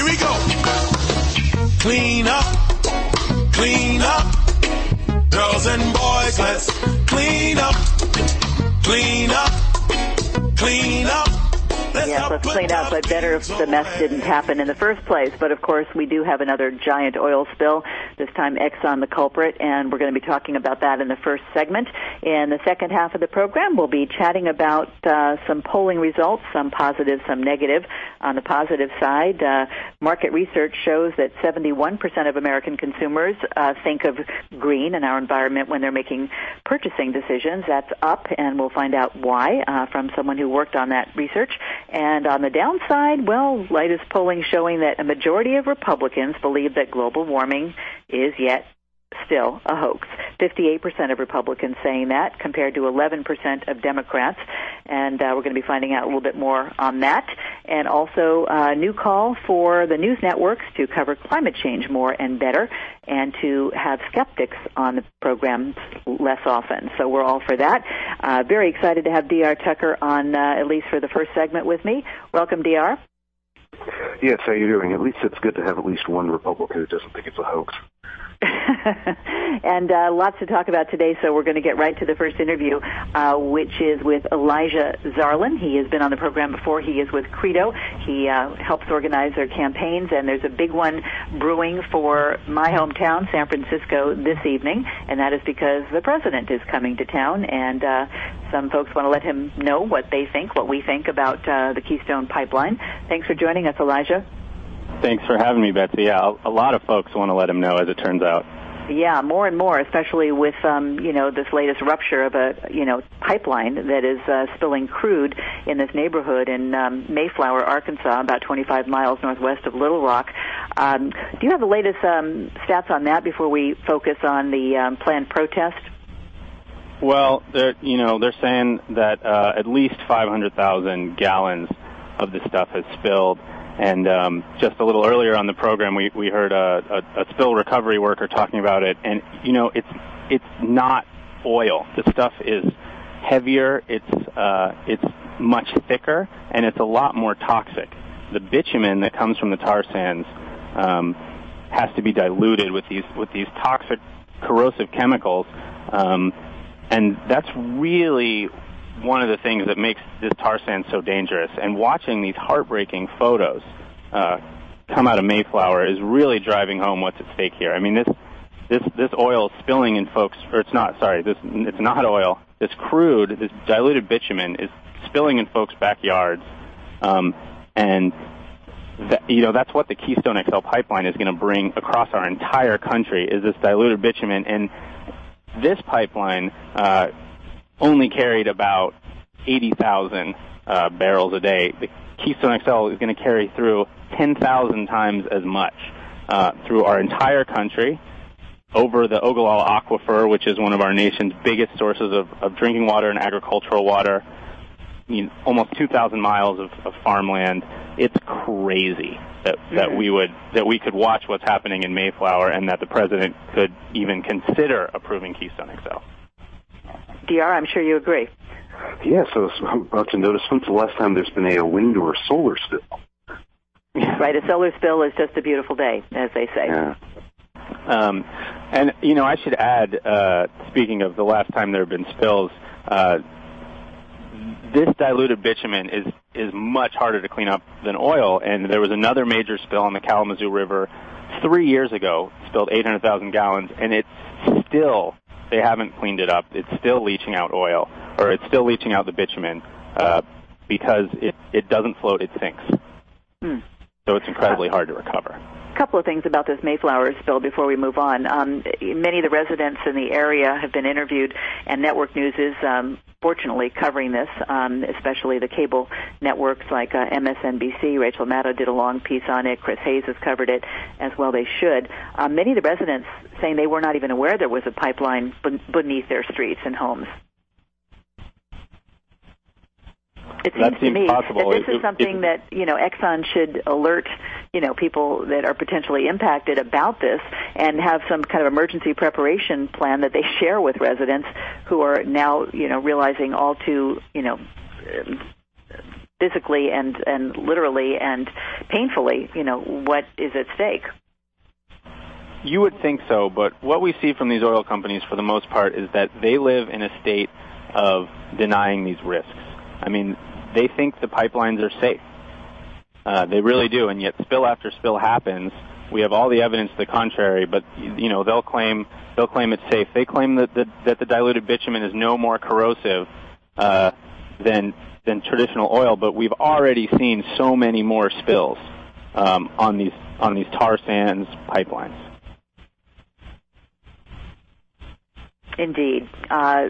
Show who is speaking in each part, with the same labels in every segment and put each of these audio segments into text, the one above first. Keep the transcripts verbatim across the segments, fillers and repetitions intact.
Speaker 1: Here we go. Clean up, clean up. Girls and boys, let's clean up, clean up, clean up.
Speaker 2: Yes, let's clean up, but better if the mess didn't happen in the first place. But, of course, we do have another giant oil spill, this time Exxon the culprit, and we're going to be talking about that in the first segment. In the second half of the program, we'll be chatting about uh, some polling results, some positive, some negative. On the positive side, uh, market research shows that seventy-one percent of American consumers uh, think of green and our environment when they're making purchasing decisions. That's up, and we'll find out why uh, from someone who worked on that research. And on the downside, well, latest polling showing that a majority of Republicans believe that global warming is yet still a hoax. fifty-eight percent of Republicans saying that compared to eleven percent of Democrats. And uh, we're going to be finding out a little bit more on that. And also a new call for the news networks to cover climate change more and better and to have skeptics on the program less often. So we're all for that. Uh, very excited to have D R Tucker on, uh, at least for the first segment with me. Welcome, D R.
Speaker 3: Yes, how you doing? At least it's good to have at least one Republican who doesn't think it's a hoax.
Speaker 2: And uh, lots to talk about today, so we're going to get right to the first interview, uh, which is with Elijah Zarlin. He has been on the program before. He is with Credo. He uh, helps organize their campaigns, and there's a big one brewing for my hometown, San Francisco, this evening, and that is because the president is coming to town, and uh, some folks want to let him know what they think, what we think about uh, the Keystone Pipeline. Thanks for joining us, Elijah.
Speaker 4: Thanks for having me, Betsy. Yeah, a lot of folks want to let him know, as it turns out.
Speaker 2: Yeah, more and more, especially with, um, you know, this latest rupture of a, you know, pipeline that is uh, spilling crude in this neighborhood in um, Mayflower, Arkansas, about twenty-five miles northwest of Little Rock. Um, do you have the latest um, stats on that before we focus on the um, planned protest?
Speaker 4: Well, they're, you know, they're saying that uh, at least five hundred thousand gallons of this stuff has spilled. And um, just a little earlier on the program, we, we heard a, a, a spill recovery worker talking about it. And, you know, it's it's not oil. The stuff is heavier, it's uh, it's much thicker, and it's a lot more toxic. The bitumen that comes from the tar sands um, has to be diluted with these with these toxic, corrosive chemicals. Um, and that's really one of the things that makes this tar sand so dangerous. And watching these heartbreaking photos uh, come out of Mayflower is really driving home what's at stake here. I mean, this this this oil is spilling in folks, or it's not, sorry, this it's not oil. This crude, this diluted bitumen is spilling in folks' backyards. Um, and, that, you know, that's what the Keystone X L pipeline is going to bring across our entire country, is this diluted bitumen. And this pipeline uh, only carried about eighty thousand uh, barrels a day. The Keystone X L is going to carry through ten thousand times as much uh, through our entire country, over the Ogallala Aquifer, which is one of our nation's biggest sources of, of drinking water and agricultural water. I mean, almost two thousand miles of, of farmland. It's crazy that, that mm-hmm. we would that we could watch what's happening in Mayflower, and that the president could even consider approving Keystone X L.
Speaker 2: D R, I'm sure you agree.
Speaker 3: Yeah, so I'm about to notice when's the last time there's been a wind or a solar spill?
Speaker 2: Right, a solar spill is just a beautiful day, as they say.
Speaker 3: Yeah.
Speaker 4: Um, and, you know, I should add, uh, speaking of the last time there have been spills, uh, this diluted bitumen is, is much harder to clean up than oil, and there was another major spill on the Kalamazoo River three years ago, spilled eight hundred thousand gallons, and it's still... They haven't cleaned it up. It's still leaching out oil, or it's still leaching out the bitumen uh, because it, it doesn't float, it sinks.
Speaker 2: Hmm.
Speaker 4: So it's incredibly hard to recover.
Speaker 2: A couple of things about this Mayflower spill before we move on. Um, many of the residents in the area have been interviewed, and Network News is um, fortunately covering this, um, especially the cable networks like uh, M S N B C. Rachel Maddow did a long piece on it. Chris Hayes has covered it, as well they should. Um, many of the residents saying they were not even aware there was a pipeline b- beneath their streets and homes. It seems
Speaker 4: that seems
Speaker 2: to me
Speaker 4: possible.
Speaker 2: that this
Speaker 4: it,
Speaker 2: is something
Speaker 4: it,
Speaker 2: that, you know, Exxon should alert, you know, people that are potentially impacted about this and have some kind of emergency preparation plan that they share with residents who are now, you know, realizing all too, you know, physically and, and literally and painfully, you know, what is at stake.
Speaker 4: You would think so, but what we see from these oil companies for the most part is that they live in a state of denying these risks. I mean, they think the pipelines are safe. Uh, they really do, and yet spill after spill happens. We have all the evidence to the contrary, but, you know, they'll claim they'll claim it's safe. They claim that the, that the diluted bitumen is no more corrosive uh, than than traditional oil, but we've already seen so many more spills um, on these on these tar sands pipelines.
Speaker 2: Indeed. Uh,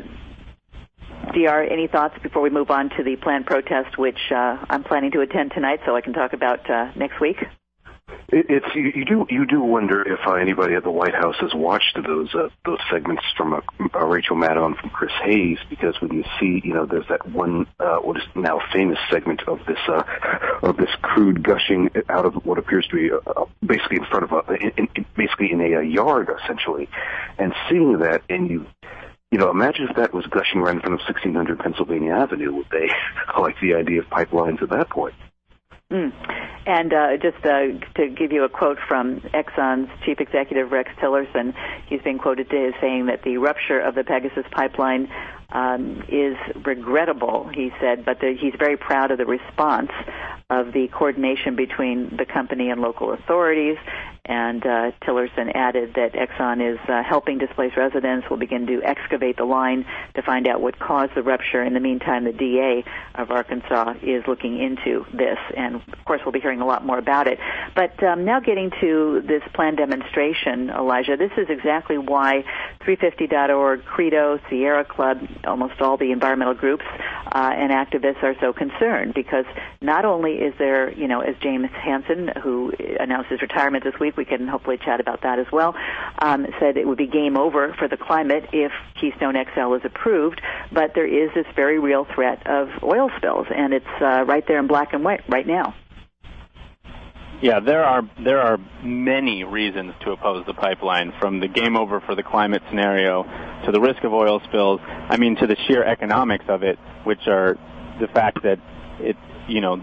Speaker 2: D R, any thoughts before we move on to the planned protest, which uh, I'm planning to attend tonight, so I can talk about uh, next week?
Speaker 3: It, it's you, you do you do wonder if uh, anybody at the White House has watched those uh, those segments from uh, uh, Rachel Maddow and from Chris Hayes, because when you see, you know, there's that one uh, what is now famous segment of this uh, of this crude gushing out of what appears to be uh, basically in front of a in, in, basically in a, a yard essentially, and seeing that, and you. You know, imagine if that was gushing right in front of sixteen hundred Pennsylvania Avenue. Would they like the idea of pipelines at that point?
Speaker 2: Mm. And uh, just uh, to give you a quote from Exxon's chief executive, Rex Tillerson, he's been quoted today as saying that the rupture of the Pegasus pipeline um, is regrettable, he said, but the, he's very proud of the response of the coordination between the company and local authorities. And uh, Tillerson added that Exxon is uh, helping displaced residents, will begin to excavate the line to find out what caused the rupture. In the meantime, the D A of Arkansas is looking into this, and of course we'll be hearing a lot more about it. But um, now getting to this planned demonstration, Elijah, this is exactly why three fifty dot org, Credo, Sierra Club, almost all the environmental groups uh, and activists are so concerned, because not only is there, you know, as James Hansen, who announced his retirement this week, we can hopefully chat about that as well, um, said it would be game over for the climate if Keystone X L is approved, but there is this very real threat of oil spills, and it's uh, right there in black and white right now.
Speaker 4: Yeah, there are there are many reasons to oppose the pipeline, from the game over for the climate scenario to the risk of oil spills. I mean, to the sheer economics of it, which are the fact that it, you know,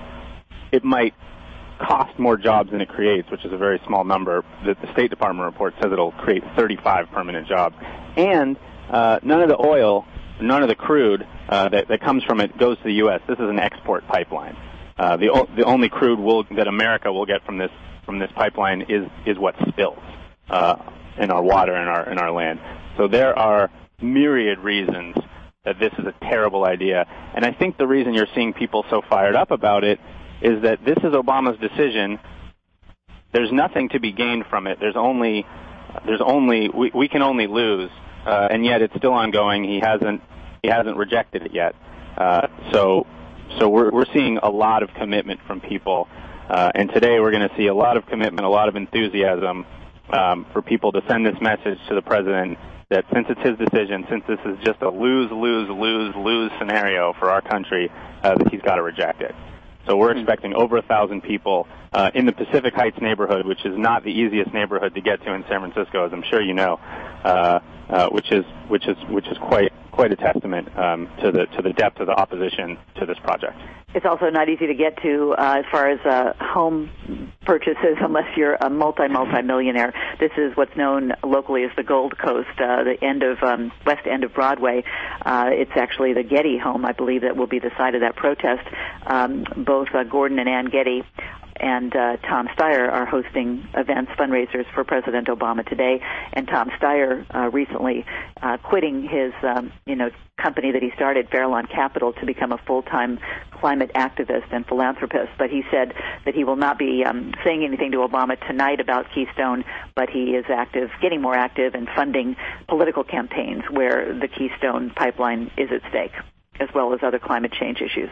Speaker 4: it might cost more jobs than it creates, which is a very small number. The, the State Department report says it'll create thirty-five permanent jobs. And uh, none of the oil, none of the crude uh, that, that comes from it goes to the U S This is an export pipeline. Uh, the o- the only crude will, that America will get from this from this pipeline is is what spills uh, in our water and our in our land. So there are myriad reasons that this is a terrible idea. And I think the reason you're seeing people so fired up about it is that this is Obama's decision. There's nothing to be gained from it. There's only, there's only, we, we can only lose, uh, and yet it's still ongoing. He hasn't, he hasn't rejected it yet. Uh, so, so we're we're seeing a lot of commitment from people, uh, and today we're going to see a lot of commitment, a lot of enthusiasm um, for people to send this message to the president that since it's his decision, since this is just a lose, lose, lose, lose scenario for our country, uh, that he's got to reject it. So we're expecting over a thousand people uh, in the Pacific Heights neighborhood, which is not the easiest neighborhood to get to in San Francisco, as I'm sure you know, uh, uh, which is which is which is quite quite a testament um, to the to the depth of the opposition to this project.
Speaker 2: It's also not easy to get to uh, as far as uh, home purchases unless you're a multi multi millionaire. This is what's known locally as the Gold Coast, uh, the end of um, west end of Broadway. Uh, it's actually the Getty home, I believe, that will be the site of that protest. Um, both uh, Gordon and Ann Getty and uh, Tom Steyer are hosting events, fundraisers for President Obama today. And Tom Steyer uh, recently uh, quitting his, um, you know, company that he started, Farallon Capital, to become a full-time climate activist and philanthropist. But he said that he will not be um, saying anything to Obama tonight about Keystone, but he is active, getting more active, and funding political campaigns where the Keystone pipeline is at stake, as well as other climate change issues.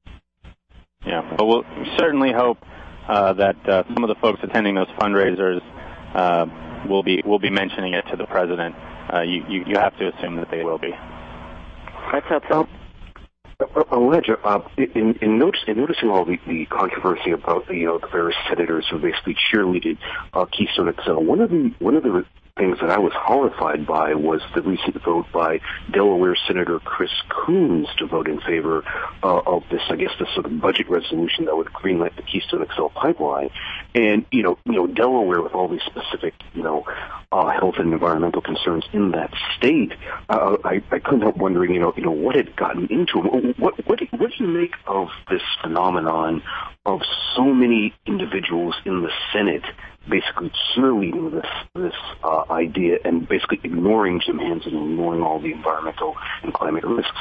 Speaker 4: Yeah, but we'll certainly hope uh, that uh, some of the folks attending those fundraisers uh, will be will be mentioning it to the president. Uh, you, you you have to assume that they will be.
Speaker 2: Let's hope so.
Speaker 3: Uh, Elijah, uh, in, in, notice, in noticing all the, the controversy about the, you know, the various senators who basically cheerleaded uh, Keystone X L, one of the one of the things that I was horrified by was the recent vote by Delaware Senator Chris Coons to vote in favor uh, of this, I guess, this sort of budget resolution that would greenlight the Keystone X L pipeline. And, you know, you know, Delaware, with all these specific, you know, uh, health and environmental concerns in that state, uh, I, I couldn't help wondering, you know, you know, what had gotten into him. What, what, what do you make of this phenomenon of so many individuals in the Senate basically cheerleading this this uh, idea and basically ignoring Jim Hansen and ignoring all the environmental and climate risks?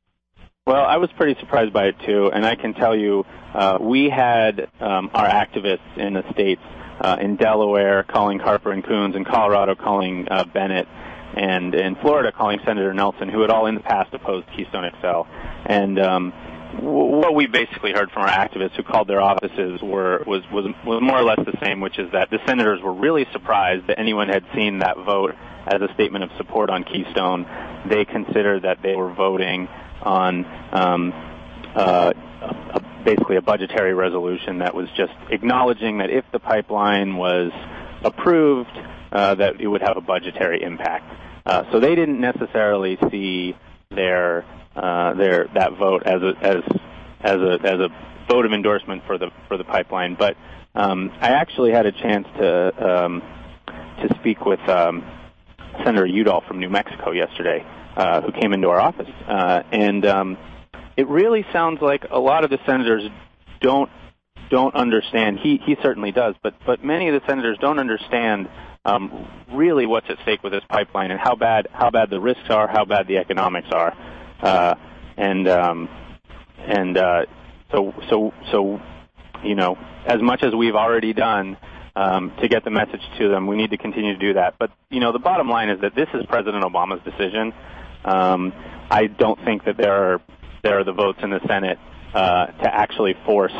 Speaker 4: Well, I was pretty surprised by it, too, and I can tell you uh, we had um, our activists in the states, uh, in Delaware calling Harper and Coons, in Colorado calling uh, Bennett, and in Florida calling Senator Nelson, who had all in the past opposed Keystone X L. And um, w- what we basically heard from our activists who called their offices were was, was, was more or less the same, which is that the senators were really surprised that anyone had seen that vote as a statement of support on Keystone. They considered that they were voting on um, uh, a, basically a budgetary resolution that was just acknowledging that if the pipeline was approved, uh, that it would have a budgetary impact. Uh, so they didn't necessarily see their uh, their that vote as a as as a as a vote of endorsement for the for the pipeline. But um, I actually had a chance to um, to speak with um, Senator Udall from New Mexico yesterday, uh, who came into our office, uh, and um, it really sounds like a lot of the senators don't don't understand. He he certainly does, but but many of the senators don't understand um, really what's at stake with this pipeline and how bad how bad the risks are, how bad the economics are, uh, and um, and uh, so so so you know, as much as we've already done um, to get the message to them, we need to continue to do that. But you know, the bottom line is that this is President Obama's decision. Um, I don't think that there are there are the votes in the Senate uh, to actually force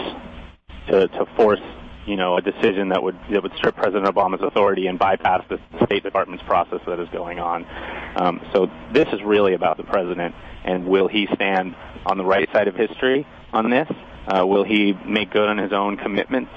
Speaker 4: to, to force you know a decision that would that would strip President Obama's authority and bypass the State Department's process that is going on. Um, so this is really about the president, and will he stand on the right side of history on this? Uh, will he make good on his own commitments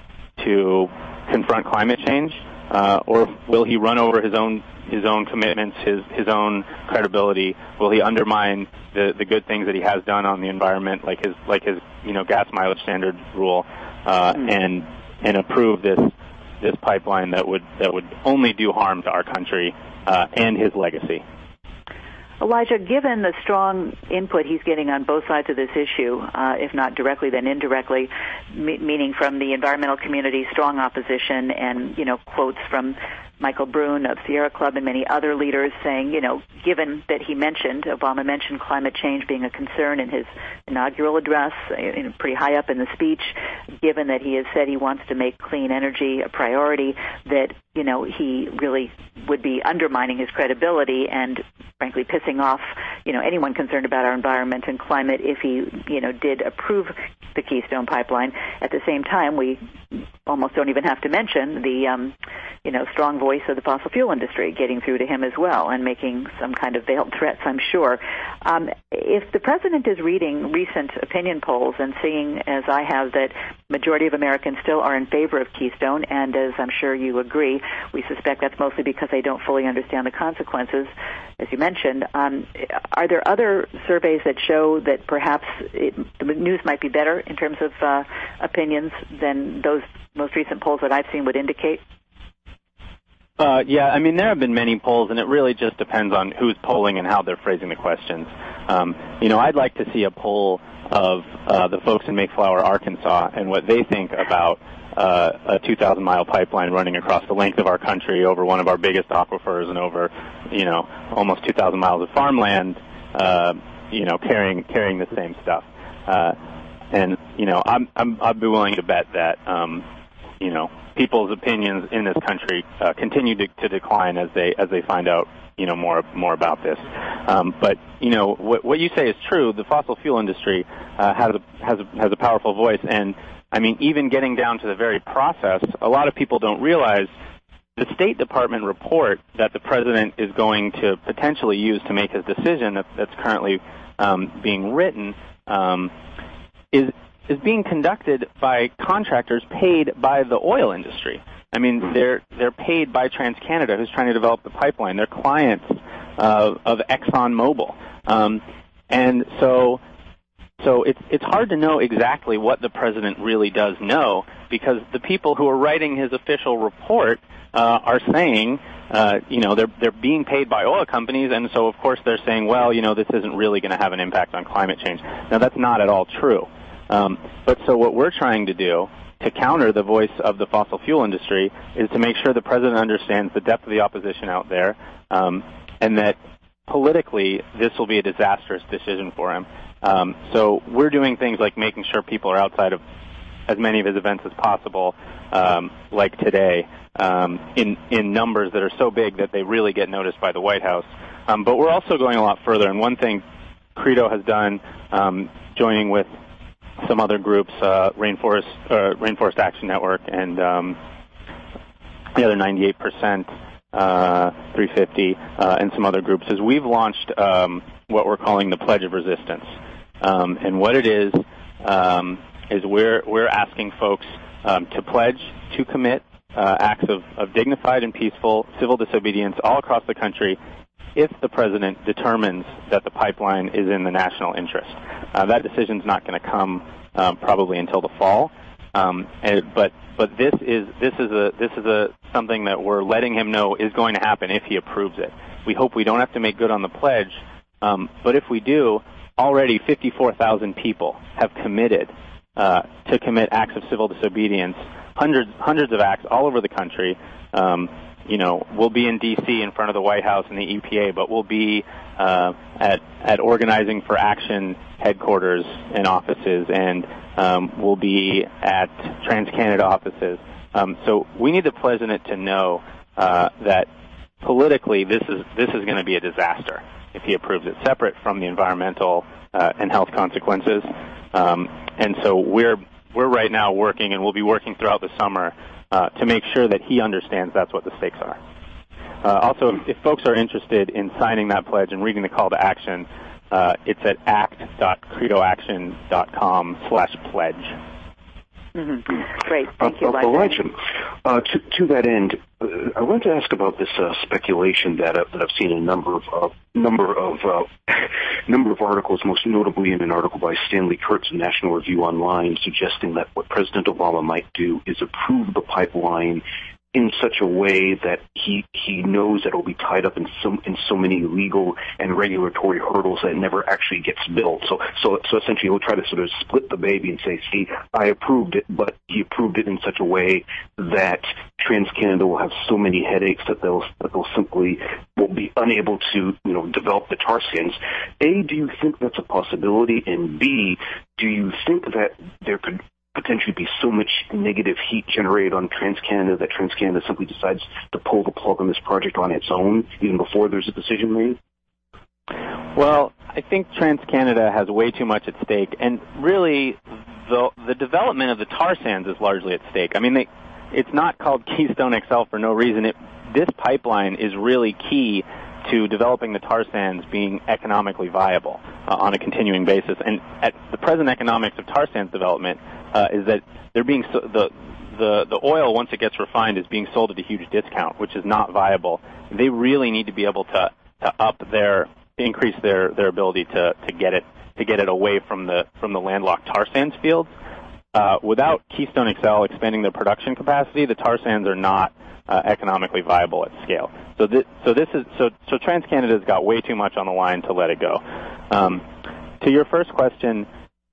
Speaker 4: to confront climate change, uh, or will he run over his own his own commitments, his his own credibility? Will he undermine the, the good things that he has done on the environment, like his like his you know gas mileage standard rule, uh, mm. and and approve this this pipeline that would that would only do harm to our country uh, and his legacy?
Speaker 2: Elijah, given the strong input he's getting on both sides of this issue, uh, if not directly, then indirectly, me- meaning from the environmental community, strong opposition, and, you know, quotes from Michael Brune of Sierra Club and many other leaders saying, you know, given that he mentioned, Obama mentioned climate change being a concern in his inaugural address, you know, pretty high up in the speech, given that he has said he wants to make clean energy a priority, that, you know, he really would be undermining his credibility and, frankly, pissing off, you know, anyone concerned about our environment and climate if he, you know, did approve the Keystone Pipeline. At the same time, we almost don't even have to mention the, um, you know, strong voice of the fossil fuel industry getting through to him as well and making some kind of veiled threats, I'm sure. Um, if the president is reading recent opinion polls and seeing, as I have, that majority of Americans still are in favor of Keystone, and as I'm sure you agree, we suspect that's mostly because they don't fully understand the consequences, as you mentioned, um, are there other surveys that show that perhaps it, the news might be better in terms of uh, opinions than those most recent polls that I've seen would indicate?
Speaker 4: Uh, yeah, I mean, there have been many polls, and it really just depends on who's polling and how they're phrasing the questions. Um, you know, I'd like to see a poll of uh, the folks in Mayflower, Arkansas, and what they think about uh, a two thousand mile pipeline running across the length of our country over one of our biggest aquifers and over, you know, almost two thousand miles of farmland, uh, you know, carrying carrying the same stuff. Uh, and, you know, I'm, I'm, I'd be willing to bet that, um, you know, people's opinions in this country uh, continue to, to decline as they as they find out, you know, more more about this. Um, but you know, what, what you say is true. The fossil fuel industry uh, has a has a, has a powerful voice, and I mean, even getting down to the very process, a lot of people don't realize the State Department report that the president is going to potentially use to make his decision that, that's currently um, being written um, is. is being conducted by contractors paid by the oil industry. I mean, they're they're paid by TransCanada, who's trying to develop the pipeline. They're clients uh, of ExxonMobil, um, and so so it's it's hard to know exactly what the president really does know, because the people who are writing his official report uh, are saying, uh, you know, they're they're being paid by oil companies, and so of course they're saying, well, you know, this isn't really going to have an impact on climate change. Now that's not at all true. Um, but so what we're trying to do to counter the voice of the fossil fuel industry is to make sure the president understands the depth of the opposition out there, um, and that politically this will be a disastrous decision for him. Um, so we're doing things like making sure people are outside of as many of his events as possible, um, like today, um, in, in numbers that are so big that they really get noticed by the White House. Um, but we're also going a lot further, and one thing Credo has done, um, joining with some other groups, uh, Rainforest, uh, Rainforest Action Network, and um, the other ninety-eight percent, uh, three fifty, uh, and some other groups, is we've launched um, what we're calling the Pledge of Resistance. Um, and what it is um, is we're we're asking folks um, to pledge to commit uh, acts of, of dignified and peaceful civil disobedience all across the country if the president determines that the pipeline is in the national interest. Uh, that decision's not going to come um, probably until the fall, um, and, but but this is this is a this is a something that we're letting him know is going to happen if he approves it. We hope we don't have to make good on the pledge, um, but if we do, already fifty-four thousand people have committed uh, to commit acts of civil disobedience, hundreds hundreds of acts all over the country. Um, You know, we'll be in D C in front of the White House and the E P A, but we'll be uh, at at Organizing for Action headquarters and offices, and um, we'll be at TransCanada offices. Um, so we need the president to know uh, that politically this is this is going to be a disaster if he approves it, separate from the environmental uh, and health consequences. Um, and so we're we're right now working, and we'll be working throughout the summer Uh, to make sure that he understands that's what the stakes are. Uh, also, if, if folks are interested in signing that pledge and reading the call to action, uh, it's at act.credoaction dot com slash pledge.
Speaker 2: Mm-hmm. Great. Thank you,
Speaker 3: uh, Elijah. Uh, to, to that end, uh, I wanted to ask about this uh, speculation that, uh, that I've seen in a number of uh, number of uh, number of articles, most notably in an article by Stanley Kurtz in National Review Online, suggesting that what President Obama might do is approve the pipeline in such a way that he he knows that it will be tied up in so in so many legal and regulatory hurdles that it never actually gets built. So so so essentially, he'll try to sort of split the baby and say, "See, I approved it, but he approved it in such a way that TransCanada will have so many headaches that they'll that they'll simply will be unable to you know develop the tar sands." A, do you think that's a possibility? And B, do you think that there could potentially be so much negative heat generated on TransCanada that TransCanada simply decides to pull the plug on this project on its own, even before there's a decision made?
Speaker 4: Well, I think TransCanada has way too much at stake, and really, the the development of the tar sands is largely at stake. I mean, they, it's not called Keystone X L for no reason. It, this pipeline is really key to developing the tar sands being economically viable uh, on a continuing basis. And at the present economics of tar sands development uh, is that they're being so, the the the oil, once it gets refined, is being sold at a huge discount, which is not viable. They really need to be able to to up their increase their their ability to to get it to get it away from the from the landlocked tar sands fields. Uh, without Keystone X L expanding their production capacity, the tar sands are not uh, economically viable at scale. So this, so this is so so TransCanada's got way too much on the line to let it go. Um, to your first question,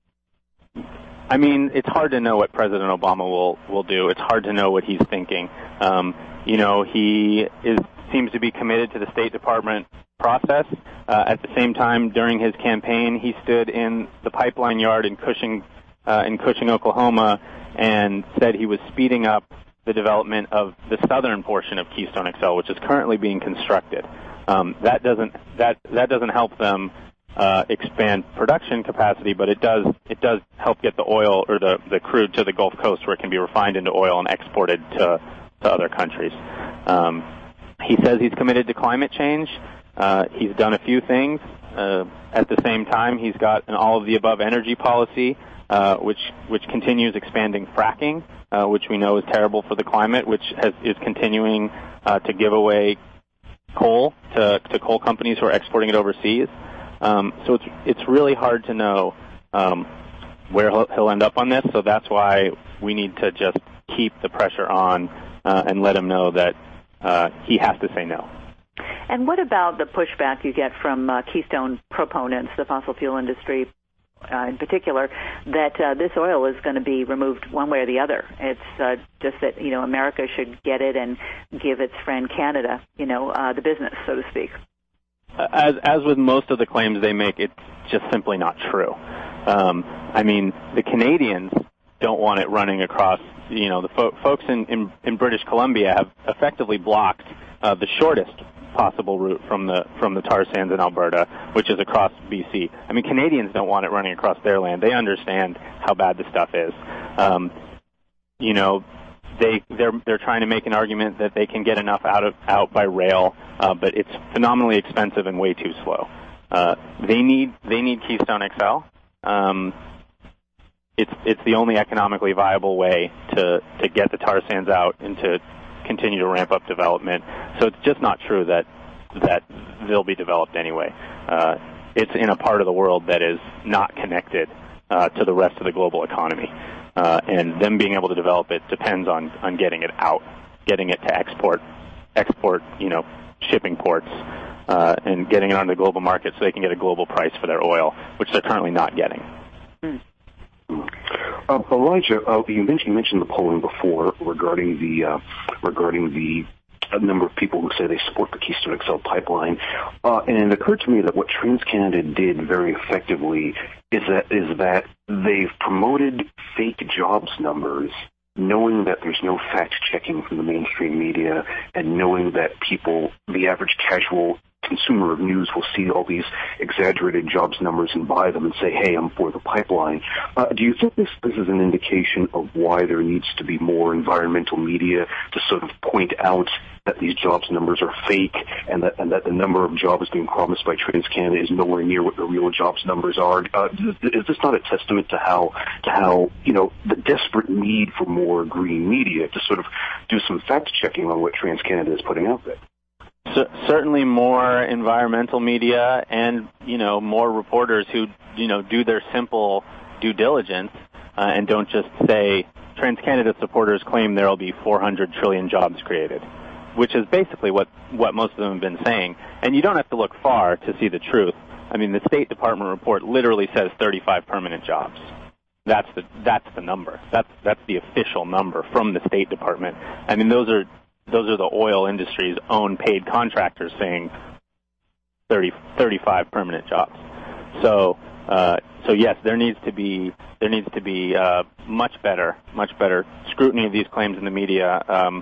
Speaker 4: I mean, it's hard to know what President Obama will will do. It's hard to know what he's thinking. Um, you know, he is seems to be committed to the State Department process. Uh, at the same time, during his campaign, he stood in the pipeline yard in Cushing, uh, in Cushing, Oklahoma, and said he was speeding up the development of the southern portion of Keystone X L, which is currently being constructed. Um, that doesn't that that doesn't help them uh, expand production capacity, but it does it does help get the oil or the, the crude to the Gulf Coast, where it can be refined into oil and exported to to other countries. Um, he says he's committed to climate change. Uh, he's done a few things. Uh, at the same time, he's got an all-of-the-above energy policy uh, which which continues expanding fracking, uh, which we know is terrible for the climate, which has, is continuing uh, to give away coal to, to coal companies who are exporting it overseas. Um, so it's it's really hard to know um, where he'll, he'll end up on this. So that's why we need to just keep the pressure on uh, and let him know that uh, he has to say no.
Speaker 2: And what about the pushback you get from uh, Keystone proponents, the fossil fuel industry uh, in particular, that uh, this oil is going to be removed one way or the other? It's uh, just that, you know, America should get it and give its friend Canada, you know, uh, the business, so to speak.
Speaker 4: As as with most of the claims they make, it's just simply not true. Um, I mean, the Canadians don't want it running across, you know, the fo- folks in, in, in British Columbia have effectively blocked uh, the shortest possible route from the from the tar sands in Alberta, which is across B C. I mean, Canadians don't want it running across their land. They understand how bad the stuff is. Um, you know, they they're they're trying to make an argument that they can get enough out of out by rail, uh, but it's phenomenally expensive and way too slow. Uh, they need they need Keystone X L. Um, it's it's the only economically viable way to to get the tar sands out and to continue to ramp up development. So it's just not true that that they'll be developed anyway. Uh, it's in a part of the world that is not connected uh, to the rest of the global economy. Uh, and them being able to develop it depends on, on getting it out, getting it to export, export, you know, shipping ports, uh, and getting it onto the global market so they can get a global price for their oil, which they're currently not getting.
Speaker 2: Mm.
Speaker 3: Uh, Elijah, uh, you mentioned you mentioned the polling before regarding the uh, regarding the uh, number of people who say they support the Keystone X L pipeline, uh, and it occurred to me that what TransCanada did very effectively is that is that they've promoted fake jobs numbers, knowing that there's no fact checking from the mainstream media, and knowing that people, the average casual consumer of news, will see all these exaggerated jobs numbers and buy them and say, hey, I'm for the pipeline. Uh, do you think this, this is an indication of why there needs to be more environmental media to sort of point out that these jobs numbers are fake and that, and that the number of jobs being promised by TransCanada is nowhere near what the real jobs numbers are? Uh, is this not a testament to how, to how, you know, the desperate need for more green media to sort of do some fact checking on what TransCanada is putting out there?
Speaker 4: Certainly more environmental media and, you know, more reporters who, you know, do their simple due diligence uh, and don't just say TransCanada supporters claim there will be four hundred trillion jobs created, which is basically what, what most of them have been saying. And you don't have to look far to see the truth. I mean, the State Department report literally says thirty-five permanent jobs. That's the that's the number. That's that's the official number from the State Department. I mean, those are Those are the oil industry's own paid contractors saying thirty, thirty-five permanent jobs. So, uh, so yes, there needs to be there needs to be uh, much better, much better scrutiny of these claims in the media. Um,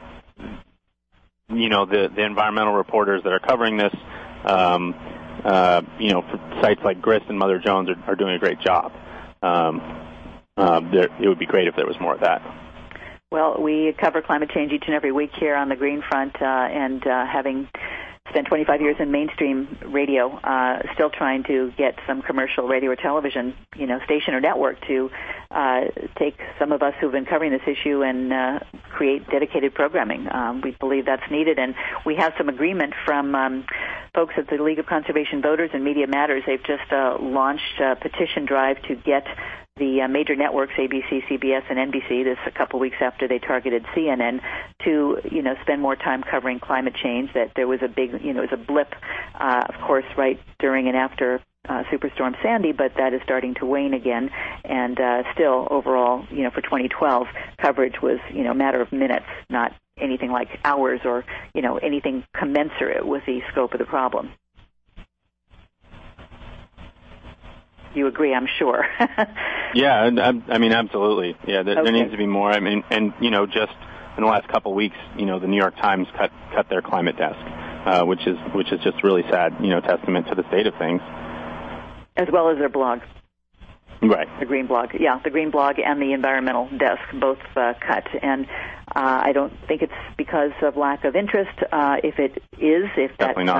Speaker 4: you know, the the environmental reporters that are covering this, um, uh, you know, for sites like Grist and Mother Jones are, are doing a great job. Um, uh, there, it would be great if there was more of that.
Speaker 2: Well, we cover climate change each and every week here on the Green Front, uh, and uh, having spent twenty-five years in mainstream radio, uh, still trying to get some commercial radio or television, you know, station or network to uh, take some of us who've been covering this issue and uh, create dedicated programming. Um, we believe that's needed, and we have some agreement from um, folks at the League of Conservation Voters and Media Matters. They've just uh, launched a petition drive to get the uh, major networks, A B C, C B S, and N B C, this a couple weeks after they targeted C N N, to, you know, spend more time covering climate change, that there was a big, you know, it was a blip, uh, of course, right during and after uh, Superstorm Sandy, but that is starting to wane again. And uh, still, overall, you know, for twenty twelve, coverage was, you know, a matter of minutes, not anything like hours or, you know, anything commensurate with the scope of the problem. You agree, I'm sure.
Speaker 4: Yeah, I mean, absolutely. Yeah, there,
Speaker 2: okay.
Speaker 4: there needs to be more. I mean, and, you know, just in the last couple of weeks, you know, the New York Times cut cut their climate desk, uh, which is which is just really sad, you know, testament to the state of things.
Speaker 2: As well as their blog.
Speaker 4: Right.
Speaker 2: The Green blog. Yeah, the Green blog and the environmental desk both uh, cut. And uh, I don't think it's because of lack of interest. Uh, if it is, if
Speaker 4: Definitely
Speaker 2: that
Speaker 4: not.
Speaker 2: Um,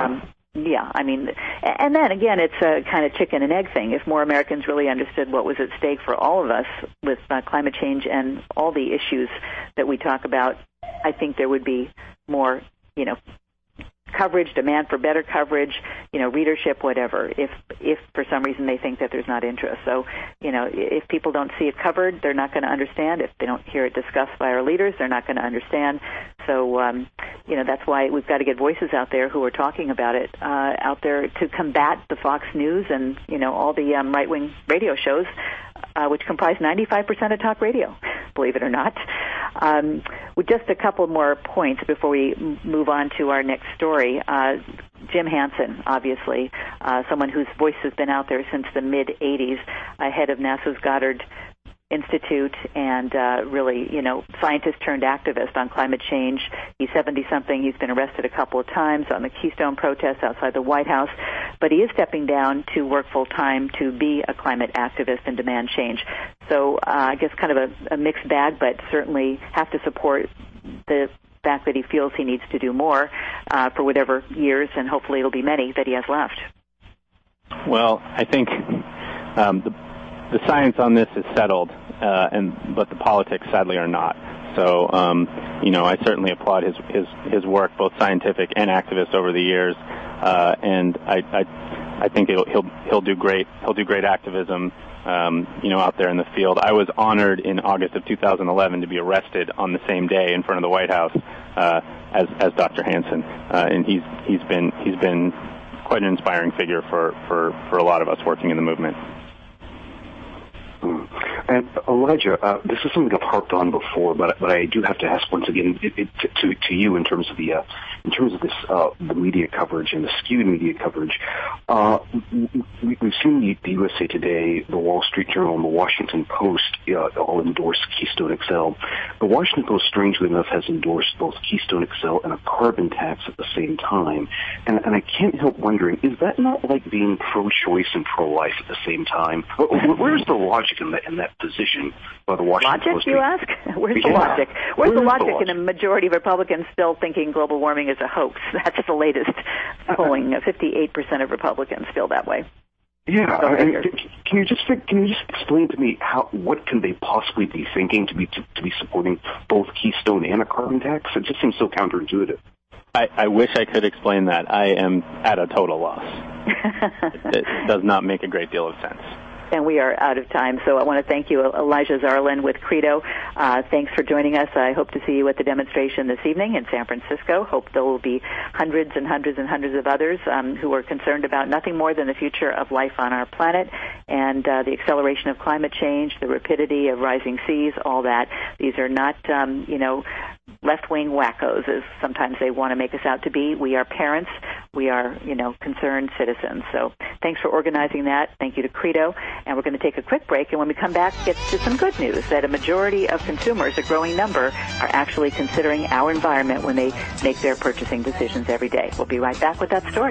Speaker 2: Yeah, I mean, and then again, it's a kind of chicken and egg thing. If more Americans really understood what was at stake for all of us with uh, climate change and all the issues that we talk about, I think there would be more, you know, coverage, demand for better coverage, you know, readership, whatever, if if for some reason they think that there's not interest. So, you know, if people don't see it covered, they're not going to understand. If they don't hear it discussed by our leaders, they're not going to understand. So, um, you know, that's why we've got to get voices out there who are talking about it uh, out there to combat the Fox News and, you know, all the um, right-wing radio shows, uh, which comprise ninety-five percent of talk radio, believe it or not. Um, with just a couple more points before we m- move on to our next story, uh, Jim Hansen, obviously, uh, someone whose voice has been out there since the mid-eighties, uh, head of NASA's Goddard Institute and uh, really, you know, scientist turned activist on climate change. He's seventy-something. He's been arrested a couple of times on the Keystone protests outside the White House, but he is stepping down to work full-time to be a climate activist and demand change. So uh, I guess kind of a, a mixed bag, but certainly have to support the fact that he feels he needs to do more uh, for whatever years, and hopefully it'll be many, that he has left.
Speaker 4: Well, I think um, the The science on this is settled, uh, and but the politics, sadly, are not. So, um, you know, I certainly applaud his his his work, both scientific and activist, over the years, uh, and I I, I think he'll he'll he'll do great. He'll do great activism, um, you know, out there in the field. I was honored in August of two thousand eleven to be arrested on the same day in front of the White House uh, as as Doctor Hansen, uh, and he's he's been he's been quite an inspiring figure for for for a lot of us working in the movement.
Speaker 3: Mm. And Elijah, uh, this is something I've harped on before, but but I do have to ask once again it, it, to to you in terms of the uh, in terms of this uh, the media coverage and the skewed media coverage. Uh, we, we've seen the, the U S A Today, the Wall Street Journal, and the Washington Post uh, all endorse Keystone X L. The Washington Post, strangely enough, has endorsed both Keystone X L and a carbon tax at the same time. And and I can't help wondering, is that not like being pro-choice and pro-life at the same time? Where's the logic in that in that position by the Washington
Speaker 2: Logic,
Speaker 3: Post?
Speaker 2: you ask? Where's the
Speaker 3: yeah.
Speaker 2: logic? Where's, Where's the logic,
Speaker 3: the logic
Speaker 2: in a majority of Republicans still thinking global warming is a hoax? That's the latest polling. fifty-eight percent of Republicans feel that way.
Speaker 3: Yeah, I mean, can you just can you just explain to me how what can they possibly be thinking to be to, to be supporting both Keystone and a carbon tax? It just seems so counterintuitive.
Speaker 4: I, I wish I could explain that. I am at a total loss. it, it does not make a great deal of sense.
Speaker 2: And we are out of time, so I want to thank you, Elijah Zarlin with Credo. Uh, thanks for joining us. I hope to see you at the demonstration this evening in San Francisco. Hope there will be hundreds and hundreds and hundreds of others um, who are concerned about nothing more than the future of life on our planet and uh, the acceleration of climate change, the rapidity of rising seas, all that. These are not, um, you know, left-wing wackos, as sometimes they want to make us out to be. We are parents. We are, you know, concerned citizens. So thanks for organizing that. Thank you to Credo. And we're going to take a quick break. And when we come back, get to some good news that a majority of consumers, a growing number, are actually considering our environment when they make their purchasing decisions every day. We'll be right back with that story.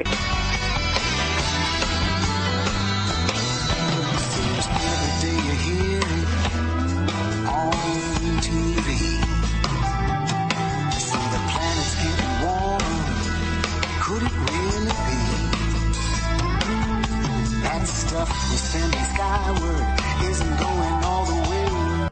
Speaker 5: We're sending skyward